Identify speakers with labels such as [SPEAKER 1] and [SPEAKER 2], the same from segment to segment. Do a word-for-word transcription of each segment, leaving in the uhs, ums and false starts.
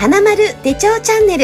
[SPEAKER 1] 花丸手帳チャンネル。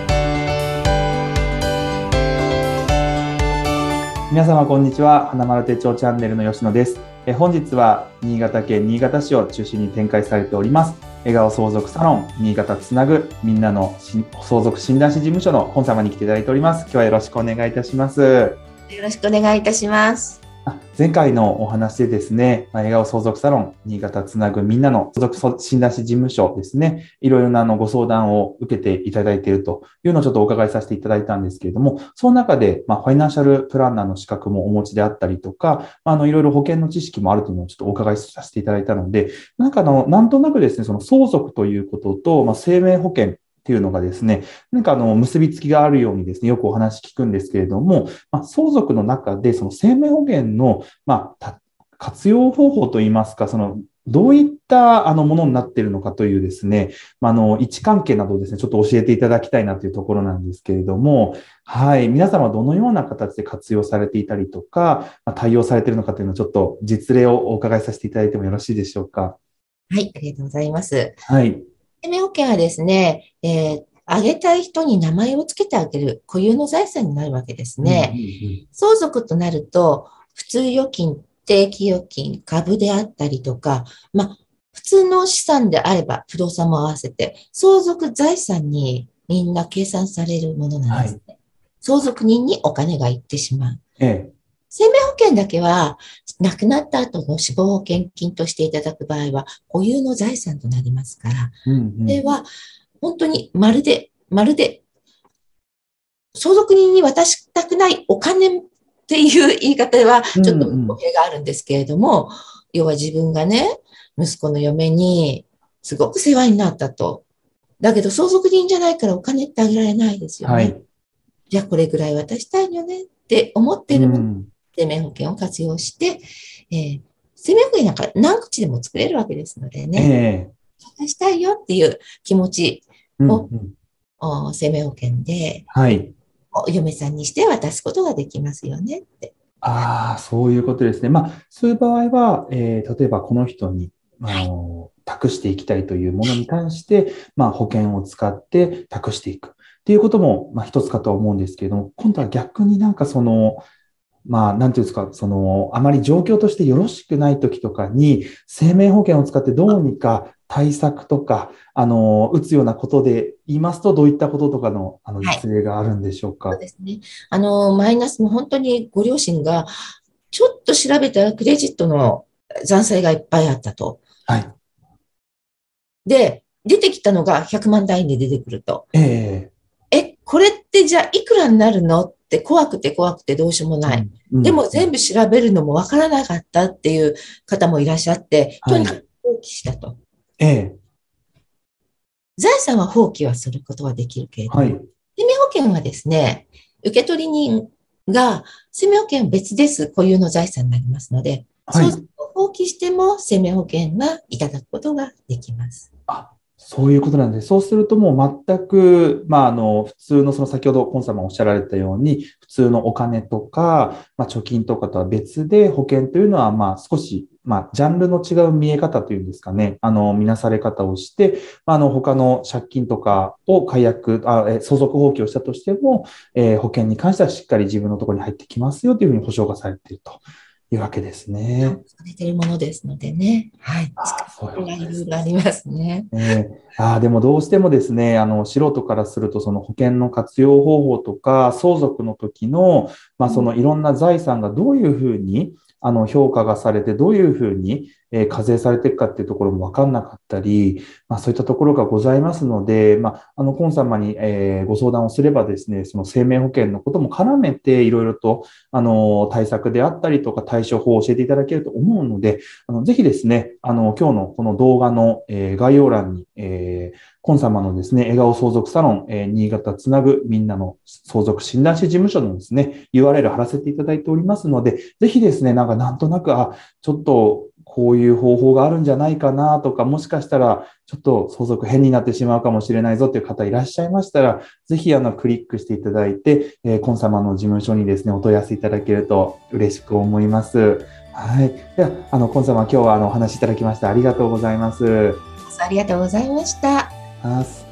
[SPEAKER 2] 皆様こんにちは。花丸手帳チャンネルの吉野です。え本日は新潟県新潟市を中心に展開されております笑顔相続サロン新潟つなぐみんなの相続診断士事務所の本様に来ていただいております。今日はよろしくお願いいたします。
[SPEAKER 1] よろしくお願いいたします。
[SPEAKER 2] 前回のお話でですね、笑顔相続サロン新潟つなぐみんなの相続診断士事務所ですね、いろいろなあのご相談を受けていただいているというのをちょっとお伺いさせていただいたんですけれども、その中で、まあ、ファイナンシャルプランナーの資格もお持ちであったりとか、あのいろいろ保険の知識もあるというのをちょっとお伺いさせていただいたので、なんかあのなんとなくですね、その相続ということと、まあ、生命保険っていうのがですね、なんかあの結びつきがあるようにですね、よくお話聞くんですけれども、まあ、相続の中でその生命保険の、まあ、活用方法といいますか、そのどういったあのものになっているのかというですね、あの位置関係などをですね、ちょっと教えていただきたいなというところなんですけれども、はい、皆様どのような形で活用されていたりとか、まあ、対応されているのかというのをちょっと実例をお伺いさせていただいてもよろしいでしょうか。
[SPEAKER 1] はい、ありがとうございます。
[SPEAKER 2] はい。
[SPEAKER 1] 生命保険はですね、えー、あげたい人に名前をつけてあげる固有の財産になるわけですね。うんうんうん、相続となると、普通預金、定期預金、株であったりとか、まあ、普通の資産であれば不動産も合わせて、相続財産にみんな計算されるものなんですね。はい、相続人にお金がいってしまう。ええ、生命保険だけは、亡くなった後の死亡保険金としていただく場合は、固有の財産となりますから、うんうん、これは本当にまるで、まるで、相続人に渡したくないお金っていう言い方はちょっと語弊があるんですけれども、うんうん、要は自分がね、息子の嫁にすごく世話になったと。だけど相続人じゃないからお金ってあげられないですよね。はい、じゃあこれぐらい渡したいよねって思っているもの、うん、生命保険を活用して、えー、生命保険なんか何口でも作れるわけですのでね、えー、渡したいよっていう気持ちを、うんうん、生命保険で、はい、お嫁さんにして渡すことができますよねって。
[SPEAKER 2] ああ、そういうことですね。まあ、そういう場合は、えー、例えばこの人に、あの、はい、託していきたいというものに関して、まあ、保険を使って託していくっていうことも、まあ、一つかとは思うんですけれども、今度は逆になんかその、まあ、なんていうんですか、その、あまり状況としてよろしくない時とかに、生命保険を使ってどうにか対策とか、あの、打つようなことで言いますと、どういったこととかの、あの、実例があるんでしょうか。
[SPEAKER 1] はい、そうですね。あの、マイナスも本当にご両親が、ちょっと調べたらクレジットの残債がいっぱいあったと。はい。で、出てきたのがひゃくまん単位で出てくると。ええ。え、これってじゃあいくらになるのって怖くて怖くてどうしようもない。うんうん、でも全部調べるのもわからなかったっていう方もいらっしゃって、はい、とにかく放棄したと。ええ。財産は放棄はすることはできるけれども、はい、生命保険はですね、受取人が生命保険は別です。固有の財産になりますので、はい、相続を放棄しても生命保険はいただくことができます。
[SPEAKER 2] あ、そういうことなんで、そうするともう全く、まあ、あの、普通のその先ほどコン様おっしゃられたように、普通のお金とか、まあ、貯金とかとは別で保険というのは、まあ、少し、まあ、ジャンルの違う見え方というんですかね、あの、見なされ方をして、まあ、あの、他の借金とかを解約、あ、え相続放棄をしたとしても、えー、保険に関してはしっかり自分のところに入ってきますよというふうに保証がされているというわけですね。
[SPEAKER 1] されているものですのでね。はい。使いがいろいろありますね。
[SPEAKER 2] えー、あでもどうしてもですね、あの素人からするとその保険の活用方法とか相続の時の、まあ、そのいろんな財産がどういうふうにあの評価がされてどういうふうにえー、課税されていくかっていうところも分かんなかったり、まあ、そういったところがございますので、まあ、あの、コン様に、えー、ご相談をすればですね、その生命保険のことも絡めていろいろと、あの、対策であったりとか対処法を教えていただけると思うので、あの、ぜひですね、あの、今日のこの動画の、えー、概要欄に、えー、コン様のですね、笑顔相続サロン、えー、新潟つなぐみんなの相続診断士事務所のですね、ユーアールエル 貼らせていただいておりますので、ぜひですね、なんかなんとなく、あ、ちょっと、こういう方法があるんじゃないかなとか、もしかしたらちょっと相続変になってしまうかもしれないぞという方いらっしゃいましたら、ぜひあのクリックしていただいて、えー、コン様の事務所にですね、お問い合わせいただけると嬉しく思います。はい。では、あの、コン様今日はあのお話しいただきましてありがとうございます。
[SPEAKER 1] ありがとうございました。